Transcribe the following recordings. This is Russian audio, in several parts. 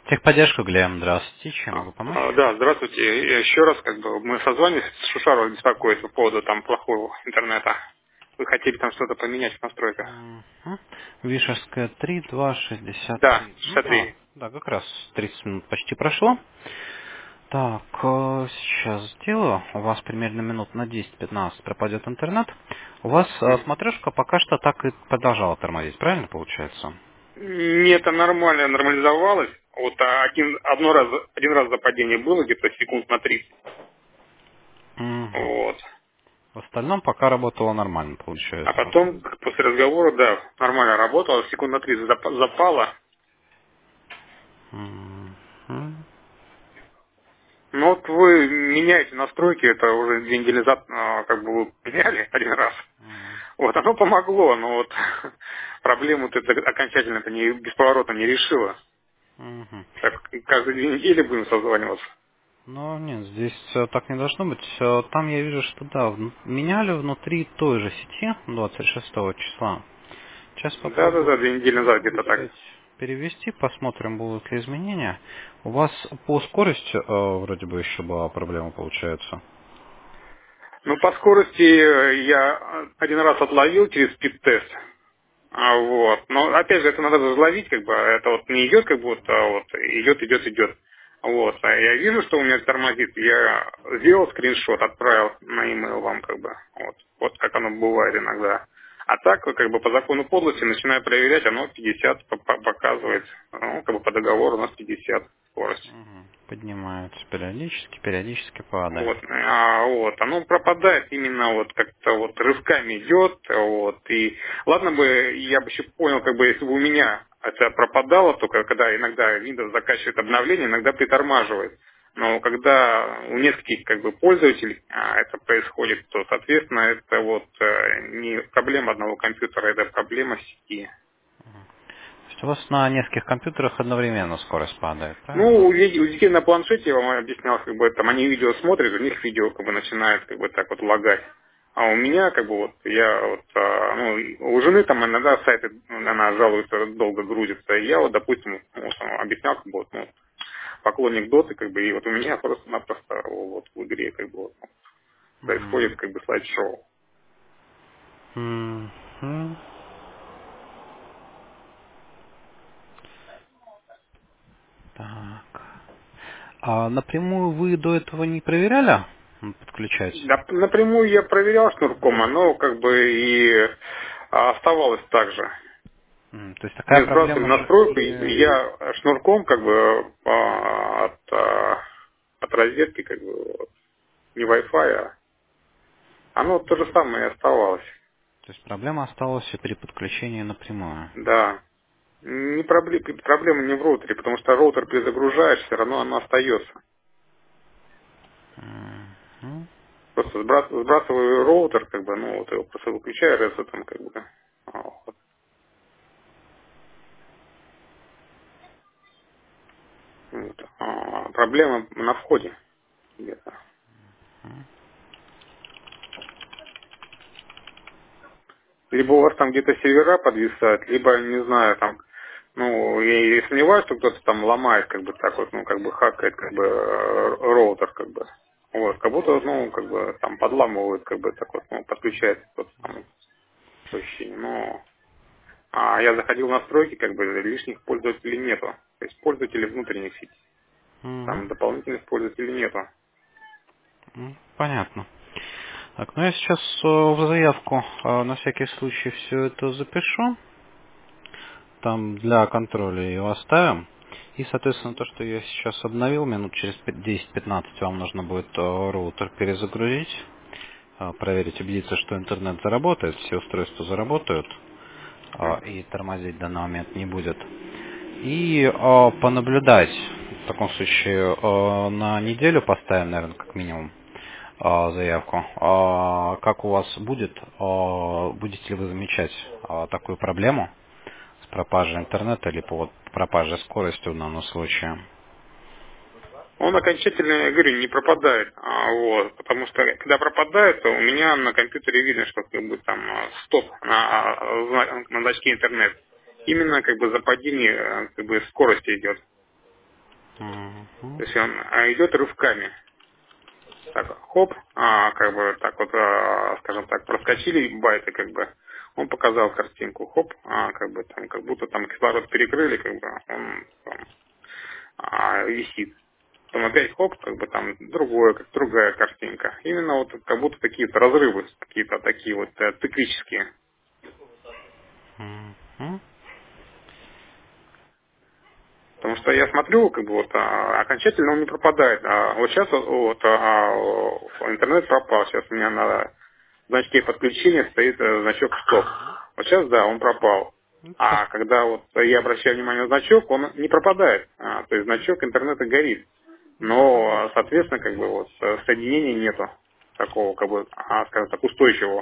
Техподдержка, Глеб, здравствуйте, чем могу помочь? Да, здравствуйте. Еще раз, мы созванивались с Шушаров беспокоит по поводу там плохого интернета. Вы хотели там что-то поменять в настройках? Мгм. Вишерская 3, 2, Да, 63. Ну да, 63. да, как раз 30 минут почти прошло. Так, сейчас сделаю. У вас примерно минут на 10-15 пропадет интернет. У вас смотрешка пока что так и продолжала тормозить, правильно получается? Нет, это нормально, нормализовалось. Вот один раз западение было, где-то секунд на 30. Мгм. Вот. В остальном пока работало нормально, А получается. потом, после разговора, да, нормально работало, секунд на 30 запало. Мгм. Ну вот вы меняете настройки, это уже 2 недели назад, как бы вы меняли один раз. Мгм. Вот, оно помогло, но вот проблему это окончательно это не бесповоротно не решило. Мгм. Так каждые 2 недели будем созваниваться. Ну, нет, здесь так не должно быть. Там я вижу, что да, меняли внутри той же сети 26 числа. Сейчас Да-да-да, попробую 2 недели назад где-то так. взять, перевести, посмотрим, будут ли изменения. У вас по скорости вроде бы еще была проблема, получается. Ну, по скорости я один раз отловил через спид-тест. Вот. Но опять же, это надо разловить, как бы, это вот не идет, как будто вот идет. Вот. А я вижу, что у меня тормозит. Я сделал скриншот, отправил на e-mail вам, как бы. Вот. Вот как оно бывает иногда. А так, как бы по закону подлости начинаю проверять, оно 50 показывает. Ну, как бы по договору у нас 50 скорость. Мгм. Поднимаются периодически, периодически падает. Вот, вот, оно пропадает именно вот как-то вот рывками идет, вот, и ладно бы, я бы еще понял, как бы, если бы у меня это пропадало, только когда иногда Windows заканчивает обновление, иногда притормаживает. Но когда у нескольких как бы пользователей это происходит, то, соответственно, это вот не проблема одного компьютера, это проблема сети. То есть у вас на нескольких компьютерах одновременно скорость падает, правильно? Ну, у детей на планшете, я вам объяснял, как бы там они видео смотрят, у них видео как бы начинает как бы так вот лагать. А у меня, как бы вот, я вот, ну, у жены там иногда сайты, она жалуется, долго грузится. И я вот, допустим, вот, объяснял, как бы вот, ну, поклонник доты, как бы, и вот у меня просто-напросто вот в игре, как бы, вот, происходит, как бы, слайд-шоу. Мгм. Так. А напрямую вы до этого не проверяли подключать? Да, напрямую я проверял шнурком, оно как бы и оставалось так же. То есть такая Мы сбрасывали проблема же настройку, и и... я шнурком как бы от розетки, как бы, вот, не Wi-Fi, а оно то же самое и оставалось. То есть проблема осталась и при подключении напрямую. Да. Не проблема не в роутере, потому что роутер перезагружаешь, все равно оно остается. Мгм. Просто сбрасываю роутер, как бы, ну, вот его просто выключаю, ресетом, как бы. Вот. Вот. Проблема на входе где-то. Либо у вас там где-то сервера подвисают, либо, не знаю, там, ну, я и сомневаюсь, что кто-то там ломает, как бы так вот, ну, как бы хакает, как бы, роутер, как бы. Вот, как будто, ну, как бы, там подламывают, как бы, так вот, ну, подключается тот самый ощущение. Но, я заходил в настройки, как бы, лишних пользователей нету. То есть пользователей внутренних сетей. Мгм. Там дополнительных пользователей нету. Понятно. Так, ну я сейчас в заявку на всякий случай все это запишу. Там для контроля его оставим. И, соответственно, то, что я сейчас обновил, минут через 10-15 вам нужно будет роутер перезагрузить, проверить, убедиться, что интернет заработает, все устройства заработают, и тормозить в данный момент не будет. И понаблюдать, в таком случае, на неделю поставим, наверное, как минимум, заявку. Как у вас будет, будете ли вы замечать такую проблему с пропажей интернета или по вот пропаже скорости в данном случае? Он окончательно, я говорю, не пропадает. Вот, потому что когда пропадает, то у меня на компьютере видно, что как бы там стоп на значке интернет. Именно как бы за падение как бы скорости идет. Мгм. То есть он идет рывками. Так, хоп, как бы так вот, скажем так, проскочили байты, как бы, он показал картинку, хоп, как бы там, как будто там кислород перекрыли, как бы, он там, висит. Потом опять хоп, как бы там другая картинка. Именно вот как будто какие-то разрывы, какие-то такие вот циклические. Мгм. Потому что я смотрю, как бы вот окончательно он не пропадает. Вот сейчас вот интернет пропал. Сейчас у меня на значке подключения стоит значок стоп. Вот сейчас, да, он пропал. Ну, сейчас. А когда вот я обращаю внимание на значок, он не пропадает. То есть значок интернета горит. Но, соответственно, как бы вот соединения нету такого, как бы, скажем так, устойчивого.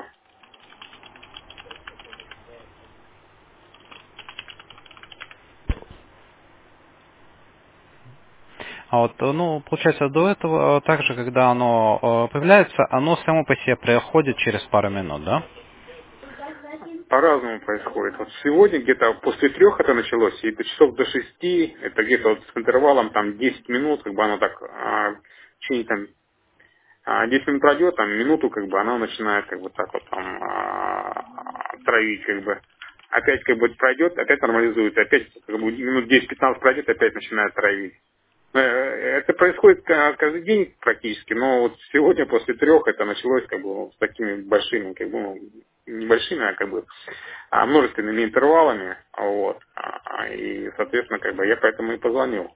А вот, ну, получается, до этого также, когда оно появляется, оно само по себе проходит через пару минут, да? По-разному происходит. Вот сегодня где-то после 3 это началось, и до часов до 6, это где-то вот с интервалом там 10 минут, как бы оно так, в течение там 10 минут пройдет, там минуту, как бы она начинает как бы так вот там травить, как бы. Опять как бы пройдет, опять нормализуется, опять как бы минут 10-15 пройдет, опять начинает травить. Это происходит каждый день практически, но вот сегодня после 3 это началось как бы вот с такими большими, как бы, ну, небольшими, а как бы множественными интервалами, вот, и, соответственно, как бы я поэтому и позвонил.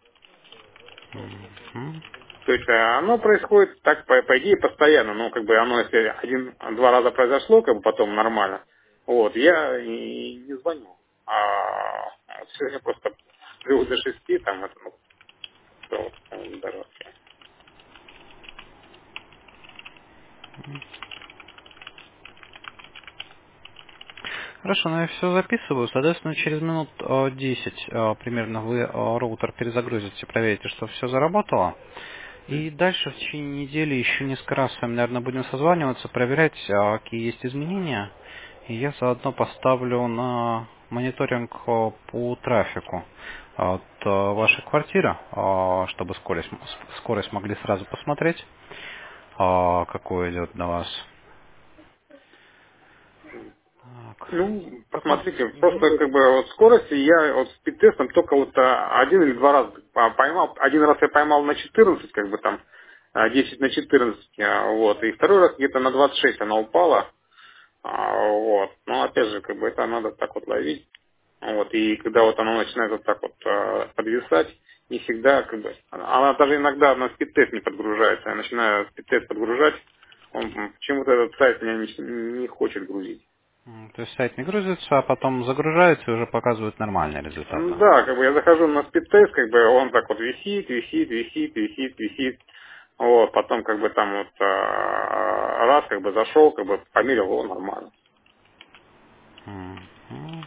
Мгм. То есть оно происходит так, по идее, постоянно, но как бы оно, если один-два раза произошло, как бы потом нормально, вот, я и не звоню. Вот сегодня просто с 3 до 6, там, это, ну, всё, даже вообще. Хорошо, ну я все записываю. Соответственно, через минут 10 примерно вы роутер перезагрузите, проверите, что все заработало. И дальше в течение недели еще несколько раз с вами, наверное, будем созваниваться, проверять, какие есть изменения. И я заодно поставлю на мониторинг по трафику от вашей квартиры, чтобы скорость могли сразу посмотреть, какой идет на вас. Так. Ну, Потом. посмотрите, Мгм. просто как бы вот скорости я вот спид-тестом только вот один или два раза поймал. Один раз я поймал на 14, как бы там 10 на 14, вот, и второй раз где-то на 26 она упала, вот. Но опять же, как бы это надо так вот ловить, вот, и когда вот она начинает вот так вот подвисать, не всегда, как бы, она даже иногда на спид-тест не подгружается, я начинаю спид-тест подгружать, он почему-то этот сайт меня не хочет грузить. То есть сайт не грузится, а потом загружается и уже показывает нормальные результаты. Да, как бы я захожу на спид-тест, как бы он так вот висит. Вот, потом как бы там вот раз как бы зашел, как бы померил, его нормально. Мгм.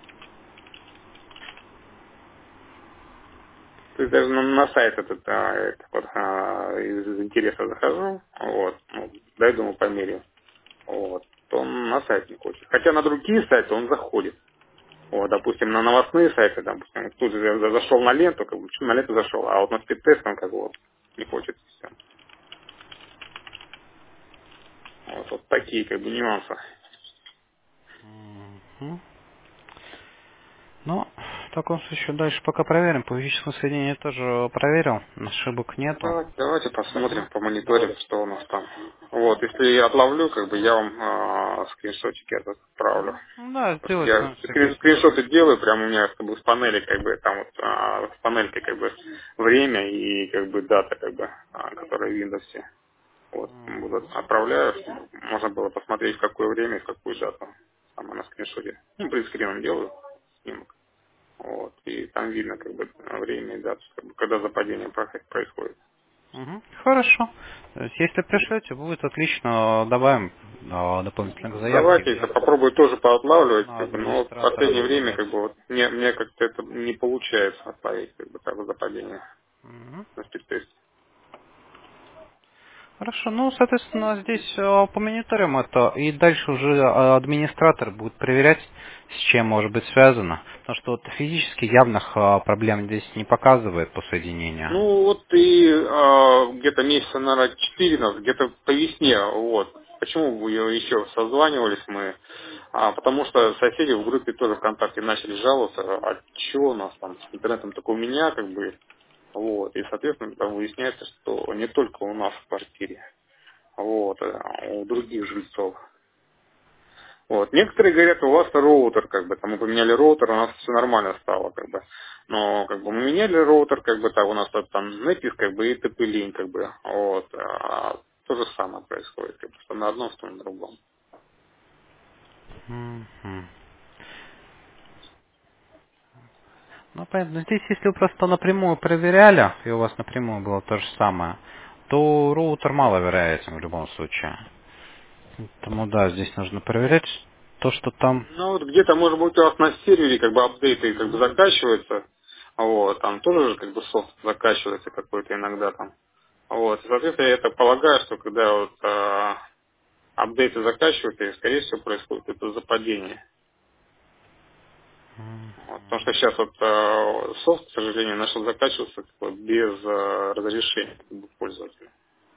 То есть даже на сайт этот, вот, из интереса захожу, вот, ну, дай думаю померил. Вот, то он на сайт не хочет. Хотя на другие сайты он заходит. Вот, допустим, на новостные сайты, допустим, тут же я зашел на ленту, как бы, на ленту зашел, а вот на спид-тест он как бы вот не хочет. Всё. Вот такие как бы нюансы. Мгм. Ну, в таком случае дальше пока проверим. По физическому соединению тоже проверил. Ошибок нету. Давайте посмотрим, Мгм. помониторим, Давайте. что у нас там. Вот, если я отловлю, как бы я вам скриншотики этот отправлю. Ну да, Потому что сделайте я на всякий случай. скриншоты делаю, прямо у меня как бы с панели, как бы там вот с панелькой как бы время и как бы дата, как бы, которая в Windows. Вот, буду Мгм. отправляю, чтобы можно было посмотреть, в какое время и в какую дату. Там на скриншоте. Ну, принтскрином делаю снимок. Вот, и там видно как бы время и дату, как бы, когда западение происходит. Мгм. Хорошо. То есть, если пришлете, будет отлично. Добавим дополнительных заявки. Давайте я попробую тоже поотлавливать, На как бы, но в администратора последнее время добавлять. как бы вот мне как-то это не получается отловить как бы так вот западение Мгм. на спидтесте. Хорошо, ну, соответственно, здесь помониторим это, и дальше уже администратор будет проверять, с чем может быть связано. Потому что вот физически явных проблем здесь не показывает по соединению. Ну вот и где-то месяца, наверное, 4 назад, где-то по весне, вот. Почему вы еще созванивались мы? Потому что соседи в группе тоже ВКонтакте начали жаловаться, а чего у нас там с интернетом только у меня, как бы, вот. И, соответственно, там выясняется, что не только у нас в квартире, вот, а у других жильцов. Вот. Некоторые говорят, у вас роутер, как бы, там мы поменяли роутер, у нас все нормально стало, как бы. Но, как бы, мы меняли роутер, как бы, так, у нас вот там Непис, как бы, и TP-Link, как бы, вот. То же самое происходит, как бы, что на одном, что на другом. Мгм. Ну, понятно. Здесь, если вы просто напрямую проверяли, и у вас напрямую было то же самое, то роутер маловероятен в любом случае. Поэтому да, здесь нужно проверять то, что там. Ну, вот где-то, может быть, у вас на сервере, как бы, апдейты, как бы, закачиваются, вот, там тоже, как бы, софт закачивается какой-то иногда там. Вот, и, соответственно, я это полагаю, что когда вот апдейты закачиваются, и, скорее всего, происходит это западение. Вот, потому что сейчас вот софт, к сожалению, начал закачиваться как бы, без разрешения как бы, пользователя.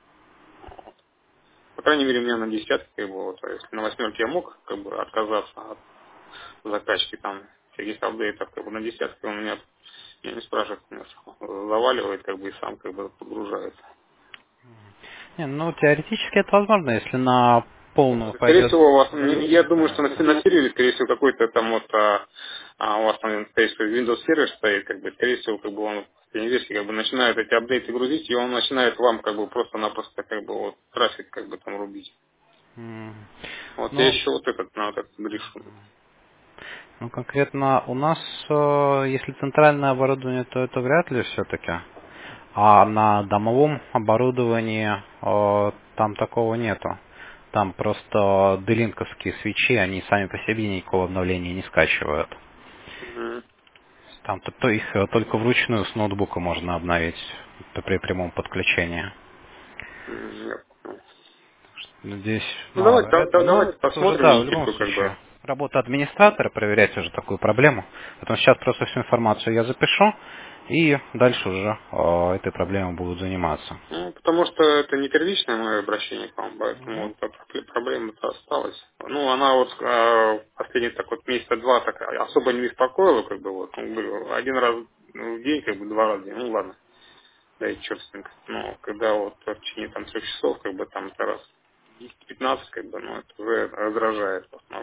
По крайней мере, у меня на десятке, как бы, вот, а если на восьмерке я мог как бы, отказаться от закачки там всяких апдейтов, как бы на десятке он меня не спрашивает, меня заваливает как бы и сам как бы подгружается. Не, ну, теоретически это возможно, если на полную Скорее пойдет всего, у вас, я думаю, загрузка. что на сервере, скорее всего, какой-то там вот, у вас там, скорее всего, Windows сервер стоит, как бы, скорее всего, как бы он периодически как бы начинает эти апдейты грузить, и он начинает вам как бы просто-напросто как бы вот трафик как бы там рубить. М. Вот я Ну, еще вот этот, на вот этот грешу. ну, конкретно у нас, если центральное оборудование, то это вряд ли все-таки. А на домовом оборудовании там такого нету. Там просто делинковские свечи, они сами по себе никакого обновления не скачивают. Мгм. Там то их только вручную с ноутбука можно обновить при прямом подключении. Я понял. Здесь Ну давайте, маловероятно, но давайте это уже, посмотрим да, в любом недельку как бы. случае, работа администратора, проверять уже такую проблему. Поэтому сейчас просто всю информацию я запишу, и дальше уже этой проблемой будут заниматься. Ну, потому что это не первичное мое обращение к вам, поэтому Мгм. вот проблема-то осталась. Ну, она вот последний так вот месяца два так особо не беспокоила, как бы вот, ну, говорю, один раз в день, как бы два раза в день, ну ладно, да и черт с ним. Но когда вот в течение там 3 часов, как бы там это раз 10-15, как бы, ну, это уже раздражает просто.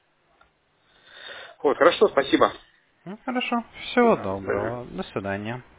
Вот, хорошо, спасибо. Ну, хорошо. Всего Да, до свидания. доброго. До свидания.